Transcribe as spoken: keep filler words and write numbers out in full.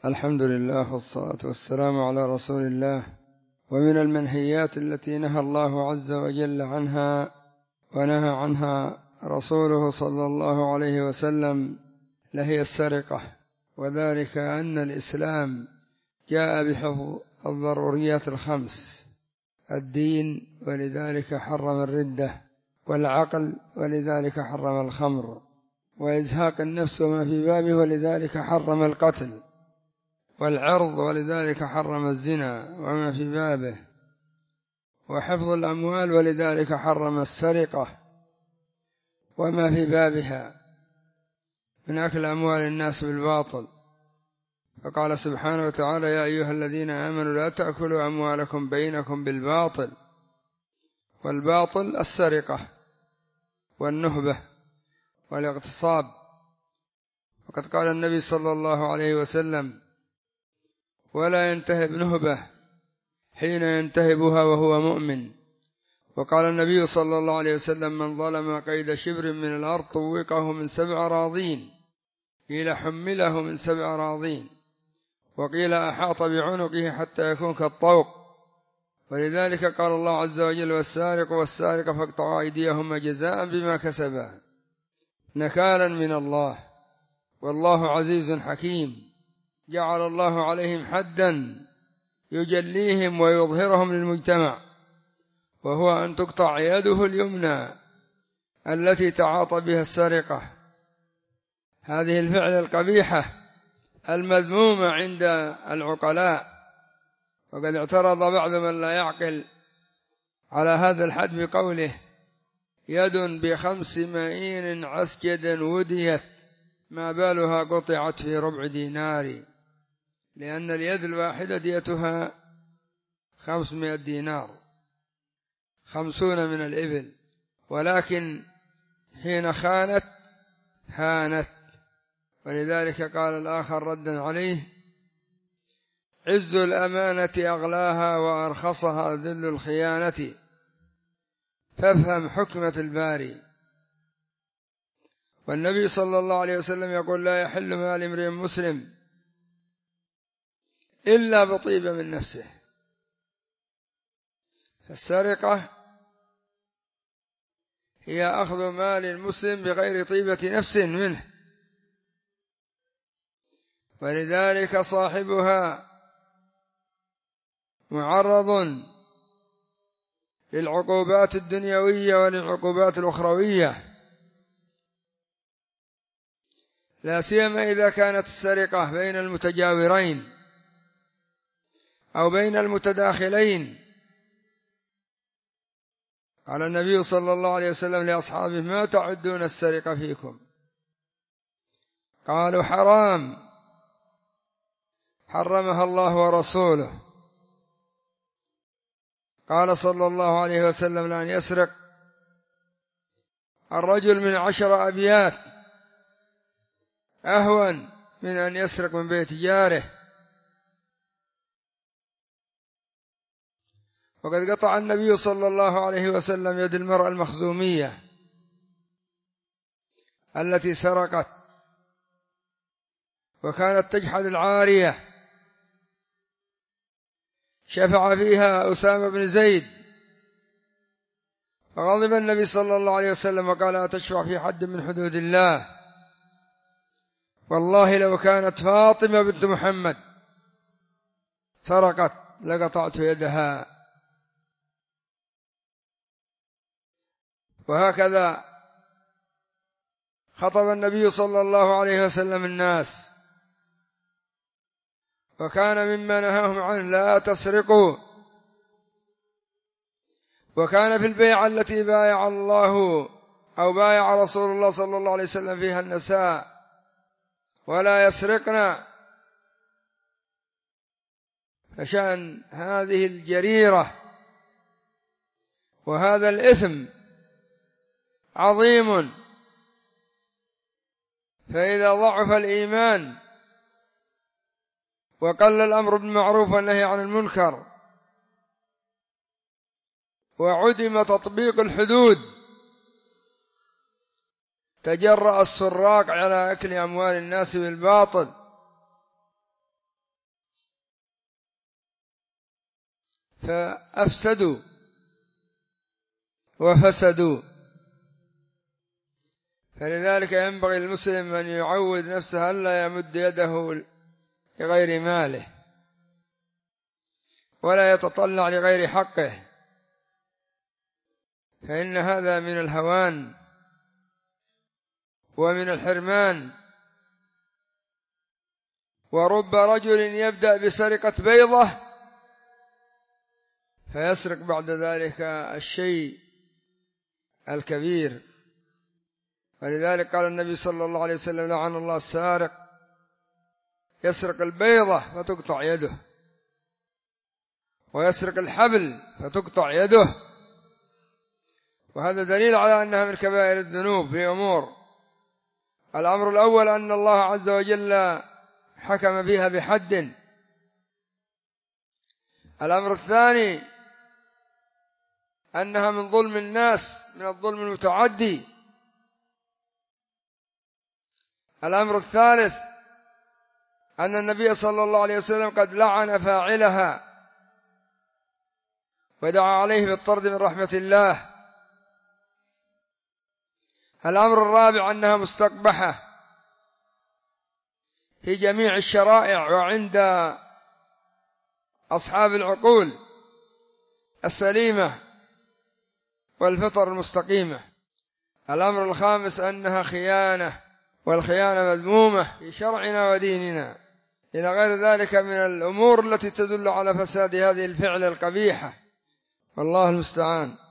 الحمد لله والصلاة والسلام على رسول الله. ومن المنهيات التي نهى الله عز وجل عنها ونهى عنها رسوله صلى الله عليه وسلم لهي السرقة، وذلك أن الإسلام جاء بحفظ الضروريات الخمس: الدين ولذلك حرم الردة، والعقل ولذلك حرم الخمر، وإزهاق النفس وما في بابه ولذلك حرم القتل، والعرض ولذلك حرم الزنا وما في بابه، وحفظ الأموال ولذلك حرم السرقة وما في بابها من أكل أموال الناس بالباطل. فقال سبحانه وتعالى: يا أيها الذين آمنوا لا تأكلوا أموالكم بينكم بالباطل. والباطل السرقة والنهبة والاغتصاب. وقد قال النبي صلى الله عليه وسلم: ولا ينتهب نهبة حين ينتهبها وهو مؤمن. وقال النبي صلى الله عليه وسلم: من ظلم قيد شبر من الأرض طوقه من سبع راضين، قيل حمله من سبع راضين، وقيل أحاط بعنقه حتى يكون كالطوق. ولذلك قال الله عز وجل: والسارق والسارقة فاقطعوا أيديهما جزاء بما كسبا نكالا من الله والله عزيز حكيم. جعل الله عليهم حدا يجليهم ويظهرهم للمجتمع، وهو أن تقطع يده اليمنى التي تعاطى بها السرقة، هذه الفعل القبيحة المذمومة عند العقلاء. وقد اعترض بعض من لا يعقل على هذا الحد بقوله: يد بخمس مئين عسجدا وديت ما بالها قطعت في ربع دينار، لأن اليد الواحدة ديتها خمسمائة دينار، خمسون من الإبل، ولكن حين خانت هانت. ولذلك قال الآخر ردا عليه: عز الأمانة أغلاها وأرخصها ذل الخيانة، فافهم حكمة الباري. والنبي صلى الله عليه وسلم يقول: لا يحل مال امرئ مسلم إلا بطيبة من نفسه. فالسرقة هي أخذ مال المسلم بغير طيبة نفس منه، ولذلك صاحبها معرض للعقوبات الدنيوية وللعقوبات الأخروية، لا سيما إذا كانت السرقة بين المتجاورين أو بين المتداخلين. قال النبي صلى الله عليه وسلم لأصحابه: ما تعدون السرقة فيكم؟ قالوا: حرام، حرمها الله ورسوله. قال صلى الله عليه وسلم: لأن يسرق الرجل من عشر أبيات أهون من أن يسرق من بيت جاره. وقد قطع النبي صلى الله عليه وسلم يد المرأة المخزومية التي سرقت وكانت تجحد العارية، شفع فيها أسامة بن زيد، فغضب النبي صلى الله عليه وسلم وقال: أتشفع في حد من حدود الله؟ والله لو كانت فاطمة بنت محمد سرقت لقطعت يدها. وهكذا خطب النبي صلى الله عليه وسلم الناس، وكان مما نهاهم عنه: لا تسرقوا. وكان في البيعة التي بايع الله أو بايع رسول الله صلى الله عليه وسلم فيها النساء: ولا يسرقنا. فشأن هذه الجريرة وهذا الإثم عظيم، فإذا ضعف الإيمان وقل الأمر بالمعروف والنهي عن المنكر وعدم تطبيق الحدود، تجرأ السراق على أكل أموال الناس بالباطل، فأفسدوا وفسدوا. فلذلك ينبغي المسلم أن يعود نفسه ألا يمد يده لغير ماله ولا يتطلع لغير حقه، فإن هذا من الهوان ومن الحرمان. ورب رجل يبدأ بسرقة بيضة فيسرق بعد ذلك الشيء الكبير. ولذلك قال النبي صلى الله عليه وسلم: لعن الله السارق، يسرق البيضة فتقطع يده، ويسرق الحبل فتقطع يده. وهذا دليل على أنها من كبائر الذنوب في أمور. الأمر الأول أن الله عز وجل حكم بها بحد. الأمر الثاني أنها من ظلم الناس، من الظلم المتعدي. الأمر الثالث أن النبي صلى الله عليه وسلم قد لعن فاعلها ودعا عليه بالطرد من رحمة الله. الأمر الرابع أنها مستقبحة في جميع الشرائع وعند أصحاب العقول السليمة والفطر المستقيمة. الأمر الخامس أنها خيانة، والخيانة مذمومة في شرعنا وديننا، إلى غير ذلك من الأمور التي تدل على فساد هذه الفعل القبيحة، والله المستعان.